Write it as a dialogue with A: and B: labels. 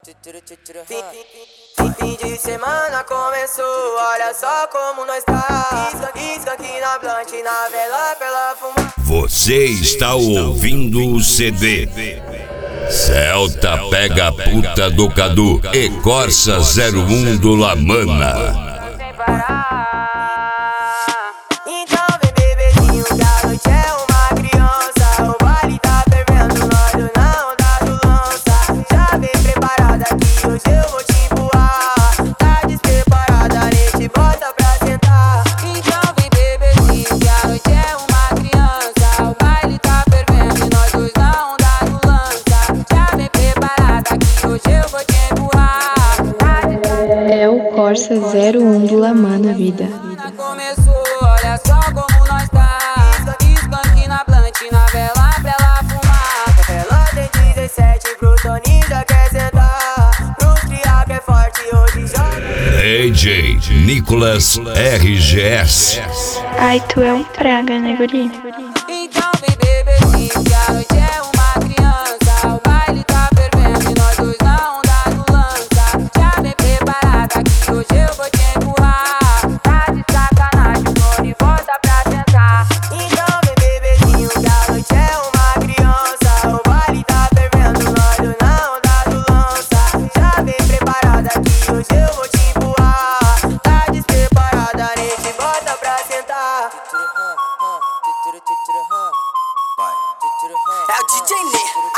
A: Fim de semana começou, olha só como nós tá. Isca aqui na blunt, na vela pela fumar.
B: Você está ouvindo o CD Celta Pega a Puta do Cadu e Corsa 01 do Lamana.
A: Então vem bebezinho, que a noite é uma criança. O baile tá fervendo, nós na onda do lança. Já vem preparada que hoje eu vou te empurrar. Tá despreparada, nem te bota pra sentar.
C: Então vem bebezinho, que a noite é uma criança. O baile tá fervendo e nós dois na onda do lança. Já vem preparada que hoje eu vou te empurrar.
D: É o Corsa 01 do Lamana, vida.
C: Começou, olha só como nós tá. Skunk na blunt, na vela pra ela fumar.
A: Ela tem 17, pro Toninho já quer sentar. Pro criar que é forte, hoje joga.
B: DJ Nicolas RGS.
D: Ai, tu é um praga, né, guri?
C: Então vem bebezinho, que a noite é uma criança. O baile tá fervendo e nós dois na onda do lança. Já vem preparada que hoje eu vou te empurrar. Tá de sacanagem, Tony, volta pra sentar.
A: Então vem bebezinho, que a noite é uma criança. O baile tá fervendo, nós na onda do lança. Já vem preparada que hoje eu vou te empurrar. Tá despreparada, nem te bota pra sentar. É o DJ Nê.